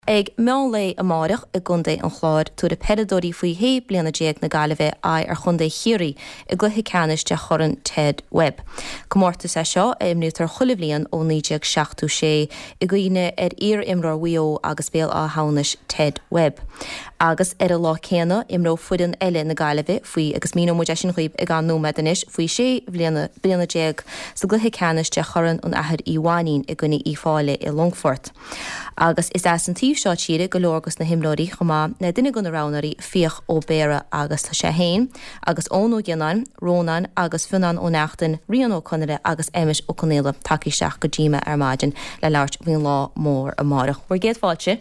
Ag meanlé amárach a gundé an chláir tú a pedadóí faoi hé bliana déag na galibh ar chundé chiirí I gluthe canis de choran Ted Webb. Comórta sa seo imnútar chuliblion ó 1976 I gcuoine ar imrá wio agus béal á hánis Ted Webb. Agus a lá céanna imró fuidan eile na galibh faoi agus mí mu sin chuoib ag an nómadanis faoi sé bliana déag sa gluthe canis de choran an ahad Iháín I gcuine fáile I Longfort. Agus is as an tíomh seo tíre go leorgus na himlóí chumá na duine gona ránarí fioch ó béire agus tá sé héin, agus ónó gionán, rónan agus funan ó nachtain rion ó conire agus éimis ó conéile takeí seach go ddíime ar maidin le leirt bhíon lá mór amárach. Bhuair géad fáilte?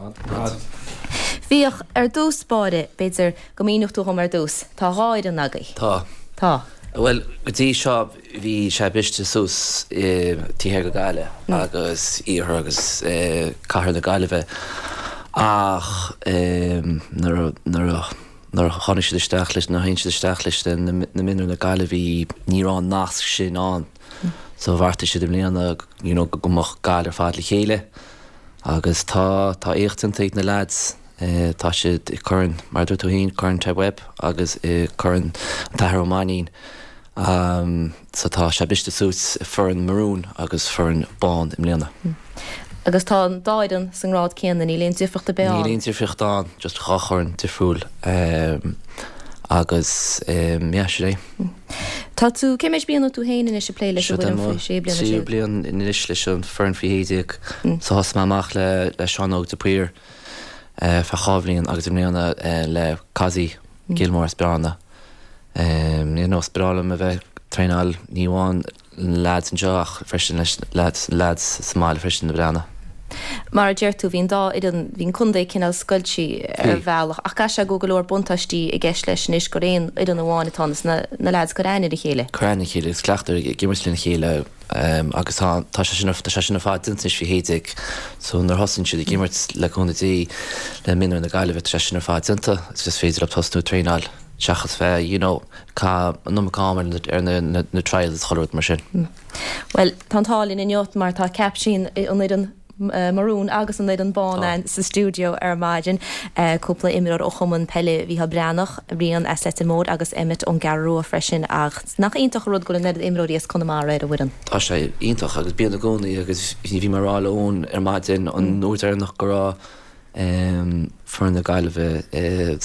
Fioch ar dús spáide beidir go míoch tú ar dús, tá ráid an agaí? Tá. Well, gotí seo bhí sé biste sús títhe go gaile agus íthir agus caithear na galibh ach nar chonig sé isteach leis na hain sé isteach leis na minú na galibh nírán nasc sin an so bharta sé bliana go gomach gail ar fád le chéile agus tá échtanta ag na lads tá siad churann mar dúirt tú hain churann Ted Webb agus churann Tahar O'Manin so tá sé biste sús foran marún agus foran bán im léana. Agus tá dáidan san rád céanna ní líon difricht a beán? Ní líon difricht an, just chachorn difriúil agus sé. Tá tú céiméis bíanú tú héanaan is sé pléile sé bliana sé blian in inis leis an foran fihéideag so has máach le seanóg de puir fa chábhlíonn agus im léana le Cassie Gilmore Spearna. Ní nó sprála a bheith treáil níháin lads an deach freisin lads smáil freisin na brana. Mar a dúirtú hín dá hín chundé cinál scoiltí ar bhealach ach ga se go leor buntaistí I gceist leis níos go réon idir na bháin atánas na lads go réine chéile. Coréine chéile is cleachtar gimmerslín chéile agus tá sé sin fád dintis fi héidig so nar hosann siad gimmert le chunatí le minú na galibh sé sin fád dinta is just féidir op tosnú treáil. Seachas fé, cá num cámar ar na trials choirt mar sin. Well, tátálinn in jot mar tá capsin an idir marún agus an idir bán sa stúdio ar maidin cúpla imir ó chumann pelle bhí ha breannach rion as le mód agus imit an garú a freisin ach nach ionintach rud go ned imróíos chunamá réid a bhuian. Tá sé ionintach agus bíanana gcónaí agus bhí marrála ón ar maidin an nóir nach gorá for na gaiileh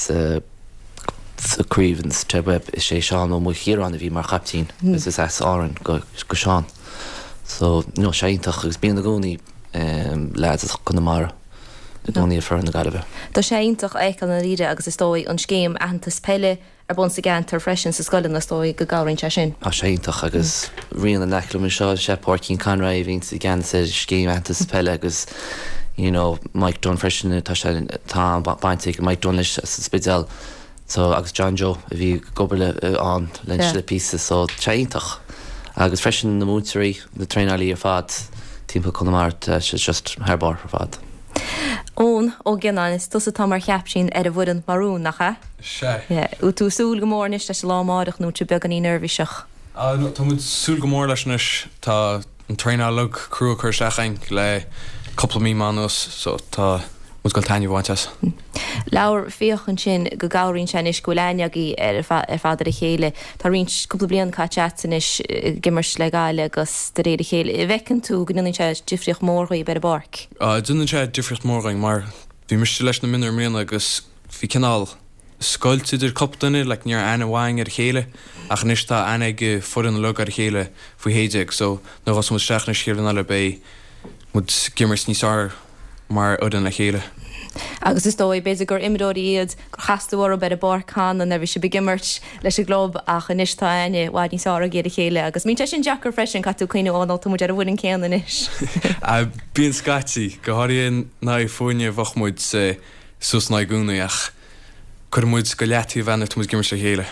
sa Crevens Ted Webb is sé seán ó mu chéarán a bhí mar chaptín is as áran go seán so nó séintach agus bíanana gcónaí lead chuna mar gcónaí a fear na galibh. Tá séintach ag an ríide agus is dói an scéim antas pelle ar bon sa gan tar freisin sa scoilin na dói go gáirinn se sin. Tá séintach agus rion an neclum seo sé Páircín Conra a bhín sa gan sa scéim antas pelle agus Mike Dunn freisin tá baintig Mike Dunn leis spidal so agus John Joe a bhí gobal an leis le písa so treintach agus freisin na mútarí na treinaí ar fad timp chunamart sé just hairbar ar fad. Ón ó gceanán is tusa tá mar cheap sin ar a bhuian marún nach cha? Sé. Ú tú súl go mór is leis lámádach nó tú beag an í nervhíiseach? Tá muid súl go mór leis tá an treinaí cruú chuir seachain le coppla mí manos so tá muid go tainne bhaintas. Laur fiochan sin go gáirín sin is goláineagaí ar fáidir a chéile tá rins cúpla blion cá chatsan is gimmers le gáile agus de réad a chéile. I bhecinn tú go nunn sé difriocht mórthaí ber a barc? Dunn sé difriocht mórthaing mar bhí miste leis na minar mléana agus bhí cinál scoiltidir coptainine le níor ana bhhaing ar chéile ach níos tá ana go furan le ar chéile faoi héideag so nó was mu seach na scéalan le bé mud gimmers níosár mar udan le chéile. Agus is dói béidir gur imimeóí iad gur chaúhar be a barcán an bhí se begimmert leis glob ach an istáine bhaid ní sára géad a chéile agus mí sin Jackar freisin catú chuoine bháil tú ar a bhfuin céan is. Bíon scatí go háiríon ná fóine bhachmúid sus ná gúnaach chur múid go leataí bhena tú gimmert le chéile.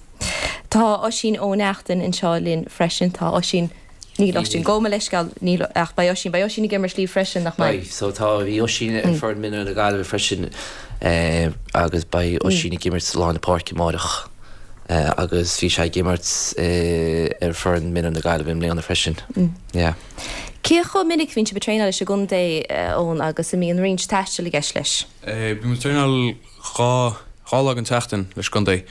Tá ó sin ó nachtain in seálín freisin tá ó sin ní sin goma leis gal ní ach ba sin gimmers lí freisin nach mai. So tá bhí sin ar for minú na galibh freisin agus ba sin gimmert lá na páirci máireach agus bhí sé gimmert ar for minú na galibh im léana freisin. Cécho minic vín se betréine lei se gundé ón agus mí an rins teiste le geis leis. Bí mu tréál chála an teachtain leis gundé.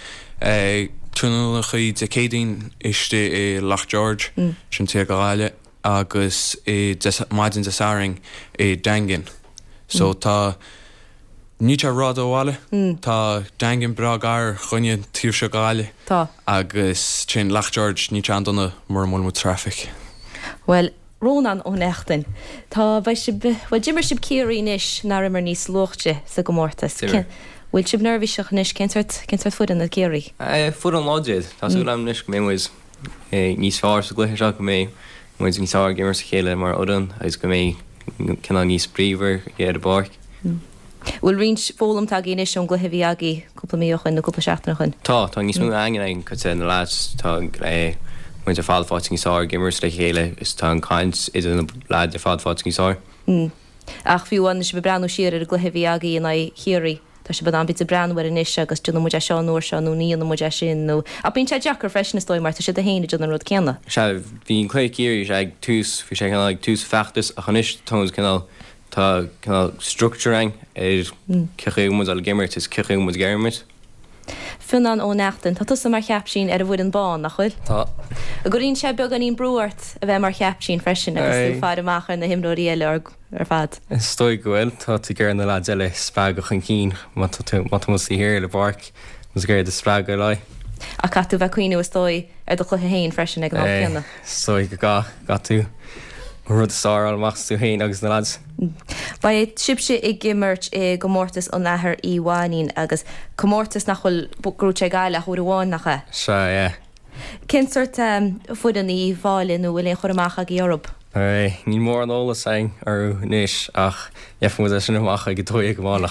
Túna chuí de cédín iste Loch George sin tí goáile agus maidin de saring dangin. So tá ní rád óháile tá dangin bragar chunne tír se gáile Tá. agus sin Loch George ní an donna mór mu traffic. Well, Rónan ó neachtain. Tá bhil Jimmar sib céirí inis ná mar níos lochte sa go mórtas. Bhfuil sib nervhíiseach níos cinntar fud an na céirí. Fud an láidir, Tá sú am níos mé muis níos fáir sa gluiche go mé muid níos á gimmar sa chéile mar odan agus go mé cinna níos bríomhar géad a barc. Bhfuil rins fólam tá gé inis an gluhí agé cúpla míochain na cúpla seachnachain. Tá níos mú angin chu sé na láid tá muid a fáilfáting á gimmar sa chéile is tá an caiint is an láid a fáilfáting á. Ach fiúhain se be breanú siar ar a gluhí agé in chéirí. Tá se bad an bit a breanhar in isis agus dúna muide seán nuair se nó níon muide sin nó. A bín te Jackar freisin stoi mar se a héine dúna rud ceanna. Se bhín clé céirí ag túús fi sé ag túús feachtas a chanis tós tá structuring ceché mu al gimmert is ceché mu germit. Funan ó nachtain, Tá tusa mar cheap sin ar a bhfuil an bán nach chuil. Tá. A goín se beag an íon brúirt a bheith mar cheap sin freisin agus tú fád amachar na himróí eile ar fad. Stoi gohfuil tá tú gur na lá eile spag go chun cín mat mu hir le barc mus gur de spag go lei. A catú bheith cuioine stoi ar do chutha héin freisin ag nána. Stoi go ga tú rud sáil machs tú héin agus na lads. Ba é sibse i gimmert go mórtas an nethir íháín agus commórtas nachfuil grúte gaile chuú bháin nachcha. Se é. Cinsirt fudan í bháilin nó bhfuil chur amach ag Eorop. Ní mór an óla sein ar níis ach mu sin amach go tóí go bhánach.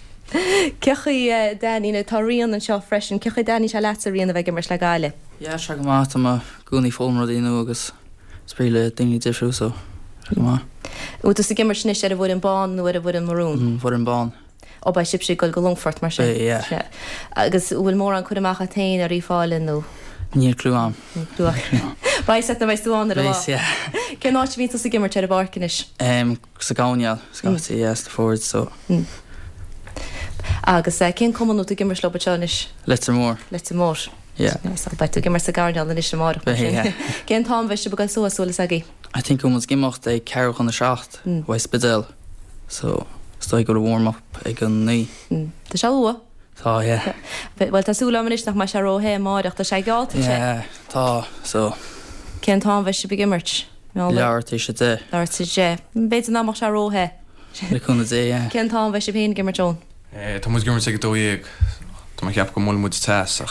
Cechaí daína taríon an seo freisin, cecha daní se learíon a bheith gimmers le gaile. Ja se go má a gúnaí fómradíú agus spríle daoine difriú so go má. Útas sa gimmar snis ar a bhfuil an bán nó ar a bhfuil an marún. Bhfuil an bán. Ó ba sib sé go longfort mar sin. Agus bhfuil mór an chud amach a tain ar í fáilin nó. Níor cruúam. Ba set na bheith túáin ar bhá. Cé náit ví sa gimmar te a barcinis? Sa gáineal, sátí yes the forward so. Agus cén cumanú tú gimmar slopa teis? Letter mór. Letter mór. Bei tú gimmar sa gáineal in is sem mar. Cén tám bheith se beáil suasúlas agé? I think was gimocht é ceach an na seacht West Bedell. So stoi go warm up ag an ní. Tá se lua? Tá, yeah. Bhil tá súla manis nach mar se róhé máireach tá sé gáilta sé? Yeah, tá, so. Cén tám bheith se begimmart? Leabhar tí sé dé. Leabhar tí sé. Beit ná mar se róhé? Le chuna dé, yeah. Cén tám bheith se bhéon gimmart John? Tá mu gimmart ag dóíag Tá mar ceap go mó mu teach.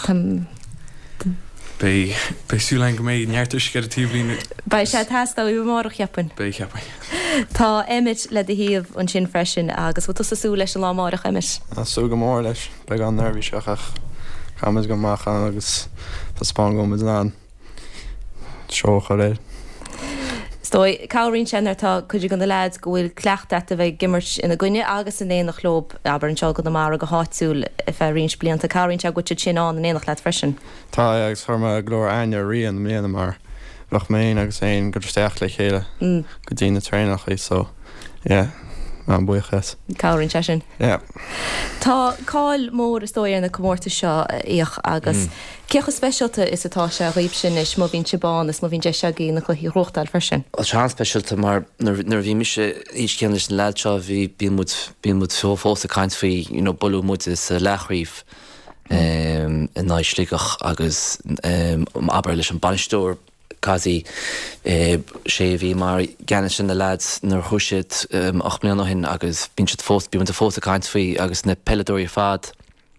Bei súlein go méid neartú go tíblin. Ba sé testá bhí marach cheapan. Bei cheappa. Tá imid le a híomh an sin freisin agus bhfu sú leis an lámárach imis. Sú go mór leis be an nervhí seach chamas go máchan agus Tápá go mu ná seo chu réil. Stoi cáín sinnartá chuidir gan na leid go bhfuil cleachta a bheith gimmart ina gcuine agus in éanaach chlób aber an seo go na mar go háúil I bheith rins blianta cáín se go sinán in éanaach leat freisin. Tá agus thuma glór aine rion mléana mar bhach mé agus é go steach le chéile go dtína trénach í so an buchas. Cáín se sin. Tá cáil mór is dóir na commórta seo íoch agus cecha speisialta is atá se riomh sin is má bhín sebán is má bhín de segaí na chluí rochtáil freisin. Sean speisialta mar nar bhí mise is ceannis na leid seo bhí bíon fó fósta caiint faoi bolú mu is lethríomh in náisligach agus aber leis an banisteúr Caí sé bhí mar gan sin na lads nar thuisiid 8 bliana hin agus bín si fós bí fósta caiint faoi agus na peladóí fad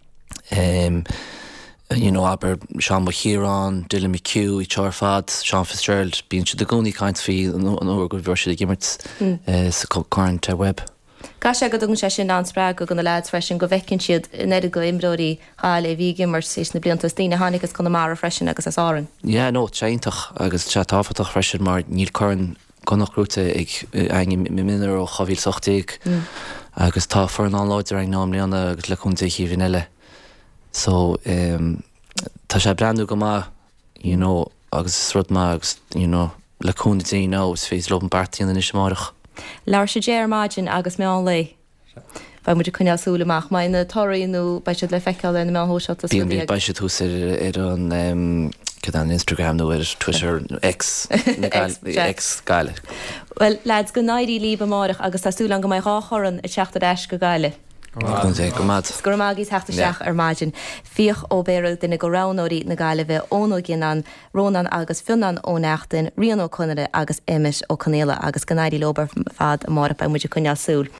aber Sean Mahirán, Dylan McHugh I teir fad, Sean Fitzgerald bín si de gúnaí caiint faoi an uair go bhir si gimmart sa current web. Ga sé go dún sé sin ansprag go na lads freisin go bhecinn siad neidir go imróí hála bhí gimmart sé na blianta tíine hánigus go na mar freisin agus as áran. nó teintach agus te táfatach freisin mar níl chuann gonnachgrúte ag minar ó chohíil sochtaigh agus tá for an anláidir ag nám líanana agus le chunta híhín eile. So tá sé breanú go má agus rud má agus le chuna dí ná s fés loban bartííon is marach. Leir sé déir mágin agus mé an lei. Ba muidir chuneasúlaach mai na toiríú bei le feiceil in methóseo. Bíon bei se tús ar an an Instagram nó ar Twitter ex gaile. Well, lads go náidí líb amach agus tásúlan go mai ráchoran a teachta eis go gaile. go mad. Gur mágís heachta seach ar mágin. Fioch ó béú duna go ránóí na gaile bheith ónó ginan, rónan agus finan óneachtain, rion ó chunere agus imis ó canéile agus go náidí lobar fad a mar be muidir chuneasúl.